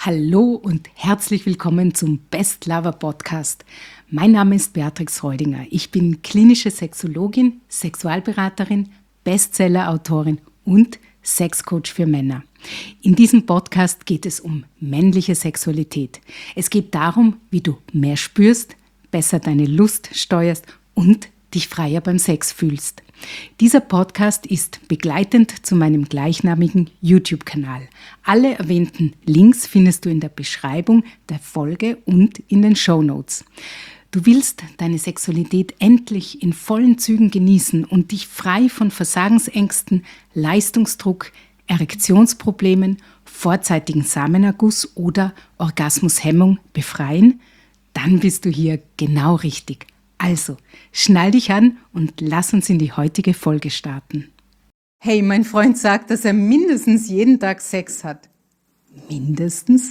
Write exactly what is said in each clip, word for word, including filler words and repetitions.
Hallo und herzlich willkommen zum Best Lover Podcast. Mein Name ist Beatrix Reudinger. Ich bin klinische Sexologin, Sexualberaterin, Bestseller-Autorin und Sexcoach für Männer. In diesem Podcast geht es um männliche Sexualität. Es geht darum, wie du mehr spürst, besser deine Lust steuerst und dich freier beim Sex fühlst. Dieser Podcast ist begleitend zu meinem gleichnamigen YouTube-Kanal. Alle erwähnten Links findest du in der Beschreibung der Folge und in den Shownotes. Du willst deine Sexualität endlich in vollen Zügen genießen und dich frei von Versagensängsten, Leistungsdruck, Erektionsproblemen, vorzeitigen Samenerguss oder Orgasmushemmung befreien? Dann bist du hier genau richtig. Also, schnall dich an und lass uns in die heutige Folge starten. Hey, mein Freund sagt, dass er mindestens jeden Tag Sex hat. Mindestens?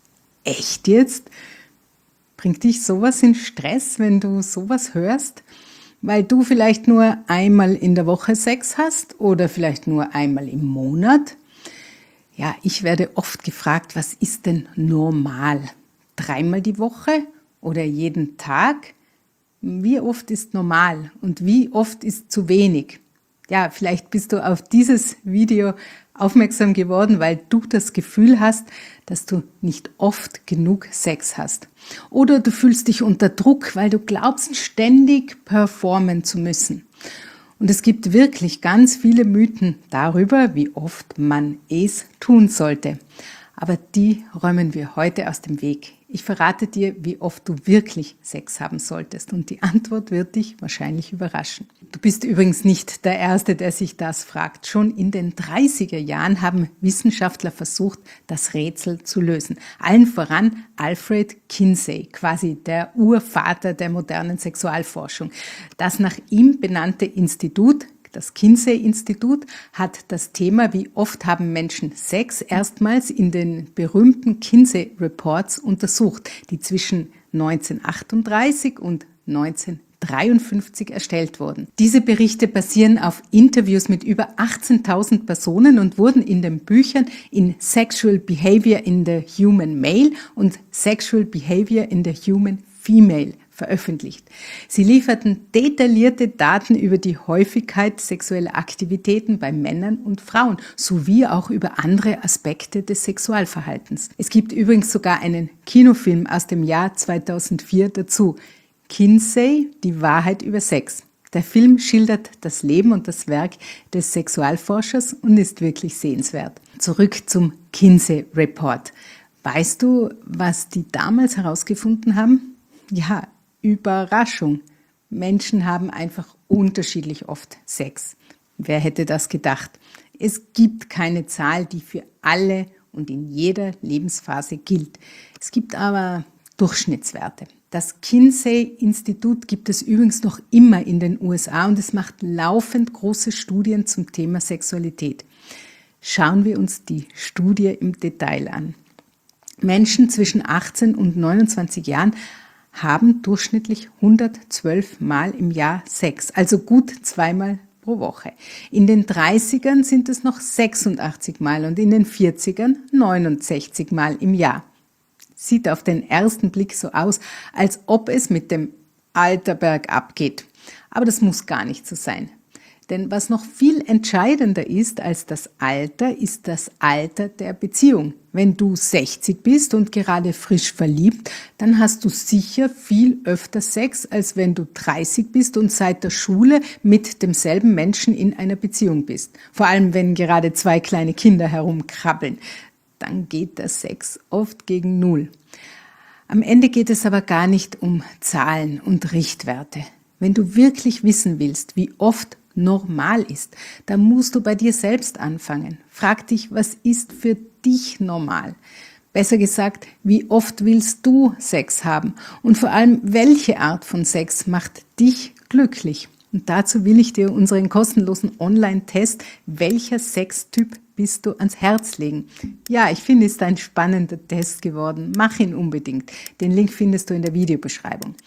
Echt jetzt? Bringt dich sowas in Stress, wenn du sowas hörst? Weil du vielleicht nur einmal in der Woche Sex hast oder vielleicht nur einmal im Monat? Ja, ich werde oft gefragt, was ist denn normal? Dreimal die Woche oder jeden Tag? Wie oft ist normal und wie oft ist zu wenig? Ja, vielleicht bist du auf dieses Video aufmerksam geworden, weil du das Gefühl hast, dass du nicht oft genug Sex hast. Oder du fühlst dich unter Druck, weil du glaubst, ständig performen zu müssen. Und es gibt wirklich ganz viele Mythen darüber, wie oft man es tun sollte. Aber die räumen wir heute aus dem Weg. Ich verrate dir, wie oft du wirklich Sex haben solltest und die Antwort wird dich wahrscheinlich überraschen. Du bist übrigens nicht der Erste, der sich das fragt. Schon in den dreißiger Jahren haben Wissenschaftler versucht, das Rätsel zu lösen. Allen voran Alfred Kinsey, quasi der Urvater der modernen Sexualforschung. Das nach ihm benannte Institut, das Kinsey-Institut, hat das Thema, wie oft haben Menschen Sex, erstmals in den berühmten Kinsey-Reports untersucht, die zwischen neunzehnhundertachtunddreißig und neunzehnhundertdreiundfünfzig erstellt wurden. Diese Berichte basieren auf Interviews mit über achtzehntausend Personen und wurden in den Büchern in Sexual Behavior in the Human Male und Sexual Behavior in the Human Female veröffentlicht. Sie lieferten detaillierte Daten über die Häufigkeit sexueller Aktivitäten bei Männern und Frauen, sowie auch über andere Aspekte des Sexualverhaltens. Es gibt übrigens sogar einen Kinofilm aus dem Jahr zweitausendvier dazu. Kinsey, die Wahrheit über Sex. Der Film schildert das Leben und das Werk des Sexualforschers und ist wirklich sehenswert. Zurück zum Kinsey Report. Weißt du, was die damals herausgefunden haben? Ja, Überraschung. Menschen haben einfach unterschiedlich oft Sex. Wer hätte das gedacht? Es gibt keine Zahl, die für alle und in jeder Lebensphase gilt. Es gibt aber Durchschnittswerte. Das Kinsey-Institut gibt es übrigens noch immer in den U S A und es macht laufend große Studien zum Thema Sexualität. Schauen wir uns die Studie im Detail an. Menschen zwischen achtzehn und neunundzwanzig Jahren haben durchschnittlich hundertzwölf Mal im Jahr Sex, also gut zweimal pro Woche. In den dreißigern sind es noch sechsundachtzig Mal und in den vierzigern neunundsechzig Mal im Jahr. Sieht auf den ersten Blick so aus, als ob es mit dem Alter bergab geht. Aber das muss gar nicht so sein. Denn was noch viel entscheidender ist als das Alter, ist das Alter der Beziehung. Wenn du sechzig bist und gerade frisch verliebt, dann hast du sicher viel öfter Sex, als wenn du dreißig bist und seit der Schule mit demselben Menschen in einer Beziehung bist. Vor allem, wenn gerade zwei kleine Kinder herumkrabbeln. Dann geht der Sex oft gegen Null. Am Ende geht es aber gar nicht um Zahlen und Richtwerte. Wenn du wirklich wissen willst, wie oft normal ist, dann musst du bei dir selbst anfangen. Frag dich, was ist für dich normal? Besser gesagt, wie oft willst du Sex haben? Und vor allem, welche Art von Sex macht dich glücklich? Und dazu will ich dir unseren kostenlosen Online-Test Welcher Sextyp bist du ans Herz legen. Ja, ich finde, es ist ein spannender Test geworden. Mach ihn unbedingt. Den Link findest du in der Videobeschreibung.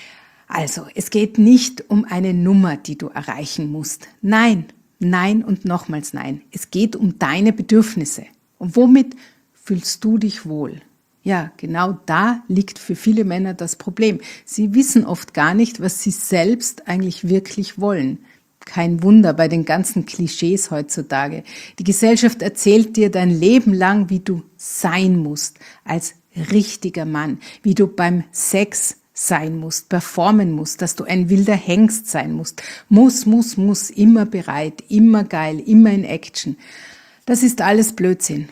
Also, es geht nicht um eine Nummer, die du erreichen musst. Nein, nein und nochmals nein. Es geht um deine Bedürfnisse. Und womit fühlst du dich wohl? Ja, genau da liegt für viele Männer das Problem. Sie wissen oft gar nicht, was sie selbst eigentlich wirklich wollen. Kein Wunder bei den ganzen Klischees heutzutage. Die Gesellschaft erzählt dir dein Leben lang, wie du sein musst, als richtiger Mann, wie du beim Sex sein musst, performen musst, dass du ein wilder Hengst sein musst. Muss, muss, muss, immer bereit, immer geil, immer in Action. Das ist alles Blödsinn.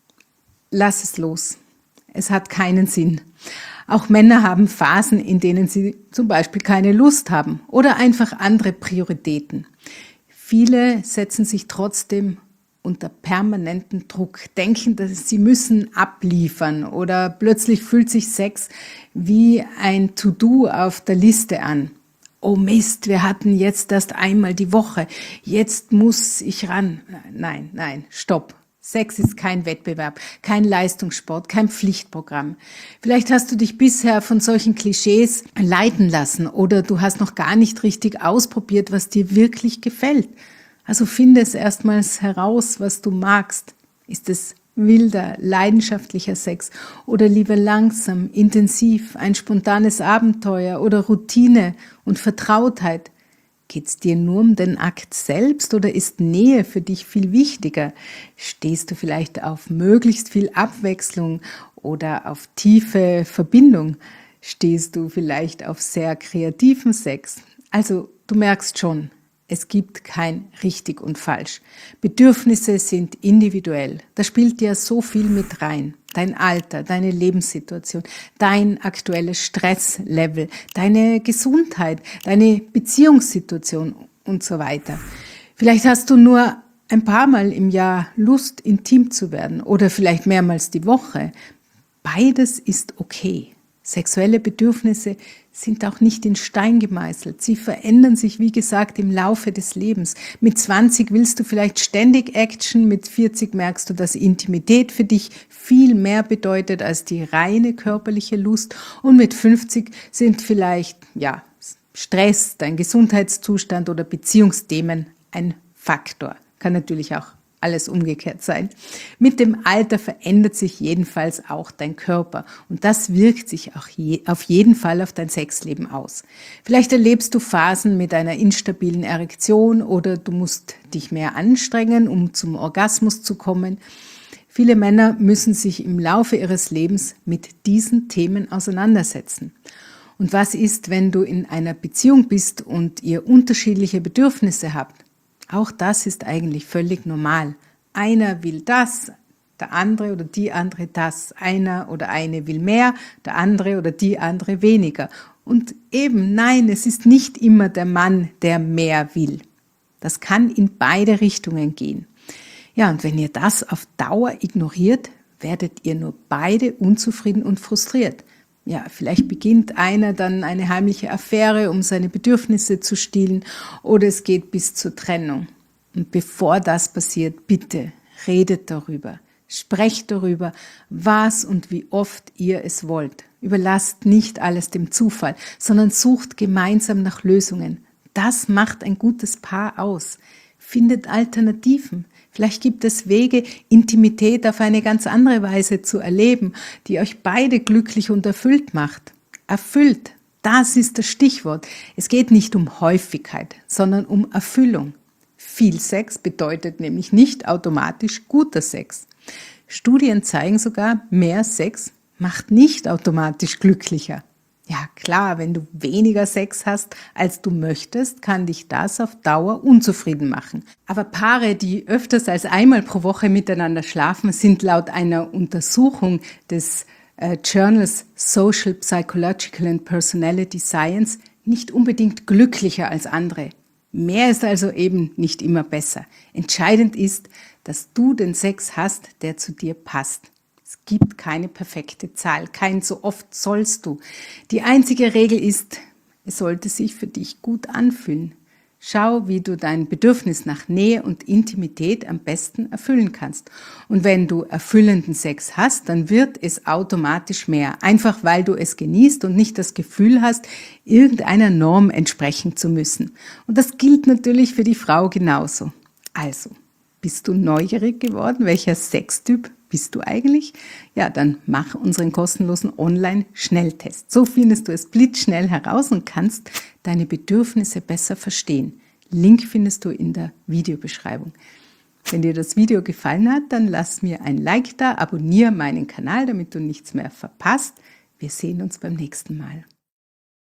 Lass es los. Es hat keinen Sinn. Auch Männer haben Phasen, in denen sie zum Beispiel keine Lust haben oder einfach andere Prioritäten. Viele setzen sich trotzdem unter permanenten Druck, denken, dass sie müssen abliefern oder plötzlich fühlt sich Sex wie ein To-Do auf der Liste an. Oh Mist, wir hatten jetzt erst einmal die Woche, jetzt muss ich ran. Nein, nein, stopp. Sex ist kein Wettbewerb, kein Leistungssport, kein Pflichtprogramm. Vielleicht hast du dich bisher von solchen Klischees leiten lassen oder du hast noch gar nicht richtig ausprobiert, was dir wirklich gefällt. Also finde es erstmals heraus, was du magst. Ist es wilder, leidenschaftlicher Sex oder lieber langsam, intensiv, ein spontanes Abenteuer oder Routine und Vertrautheit? Geht es dir nur um den Akt selbst oder ist Nähe für dich viel wichtiger? Stehst du vielleicht auf möglichst viel Abwechslung oder auf tiefe Verbindung? Stehst du vielleicht auf sehr kreativen Sex? Also du merkst schon, es gibt kein richtig und falsch. Bedürfnisse sind individuell. Da spielt ja so viel mit rein. Dein Alter, deine Lebenssituation, dein aktuelles Stresslevel, deine Gesundheit, deine Beziehungssituation und so weiter. Vielleicht hast du nur ein paar Mal im Jahr Lust, intim zu werden oder vielleicht mehrmals die Woche. Beides ist okay. Sexuelle Bedürfnisse sind auch nicht in Stein gemeißelt. Sie verändern sich, wie gesagt, im Laufe des Lebens. Mit zwanzig willst du vielleicht ständig Action, mit vierzig merkst du, dass Intimität für dich viel mehr bedeutet als die reine körperliche Lust und mit fünfzig sind vielleicht, ja, Stress, dein Gesundheitszustand oder Beziehungsthemen ein Faktor. Kann natürlich auch alles umgekehrt sein. Mit dem Alter verändert sich jedenfalls auch dein Körper und das wirkt sich auch je, auf jeden Fall auf dein Sexleben aus. Vielleicht erlebst du Phasen mit einer instabilen Erektion oder du musst dich mehr anstrengen, um zum Orgasmus zu kommen. Viele Männer müssen sich im Laufe ihres Lebens mit diesen Themen auseinandersetzen. Und was ist, wenn du in einer Beziehung bist und ihr unterschiedliche Bedürfnisse habt? Auch das ist eigentlich völlig normal. Einer will das, der andere oder die andere das. Einer oder eine will mehr, der andere oder die andere weniger. Und eben, nein, es ist nicht immer der Mann, der mehr will. Das kann in beide Richtungen gehen. Ja, und wenn ihr das auf Dauer ignoriert, werdet ihr nur beide unzufrieden und frustriert. Ja, vielleicht beginnt einer dann eine heimliche Affäre, um seine Bedürfnisse zu stillen, oder es geht bis zur Trennung. Und bevor das passiert, bitte redet darüber. Sprecht darüber, was und wie oft ihr es wollt. Überlasst nicht alles dem Zufall, sondern sucht gemeinsam nach Lösungen. Das macht ein gutes Paar aus. Findet Alternativen. Vielleicht gibt es Wege, Intimität auf eine ganz andere Weise zu erleben, die euch beide glücklich und erfüllt macht. Erfüllt, das ist das Stichwort. Es geht nicht um Häufigkeit, sondern um Erfüllung. Viel Sex bedeutet nämlich nicht automatisch guter Sex. Studien zeigen sogar, mehr Sex macht nicht automatisch glücklicher. Ja klar, wenn du weniger Sex hast, als du möchtest, kann dich das auf Dauer unzufrieden machen. Aber Paare, die öfters als einmal pro Woche miteinander schlafen, sind laut einer Untersuchung des äh, Journals Social, Psychological and Personality Science nicht unbedingt glücklicher als andere. Mehr ist also eben nicht immer besser. Entscheidend ist, dass du den Sex hast, der zu dir passt. Es gibt keine perfekte Zahl, kein so oft sollst du. Die einzige Regel ist, es sollte sich für dich gut anfühlen. Schau, wie du dein Bedürfnis nach Nähe und Intimität am besten erfüllen kannst. Und wenn du erfüllenden Sex hast, dann wird es automatisch mehr. Einfach weil du es genießt und nicht das Gefühl hast, irgendeiner Norm entsprechen zu müssen. Und das gilt natürlich für die Frau genauso. Also, bist du neugierig geworden, welcher Sextyp bist du eigentlich? Ja, dann mach unseren kostenlosen Online-Schnelltest. So findest du es blitzschnell heraus und kannst deine Bedürfnisse besser verstehen. Link findest du in der Videobeschreibung. Wenn dir das Video gefallen hat, dann lass mir ein Like da, abonniere meinen Kanal, damit du nichts mehr verpasst. Wir sehen uns beim nächsten Mal.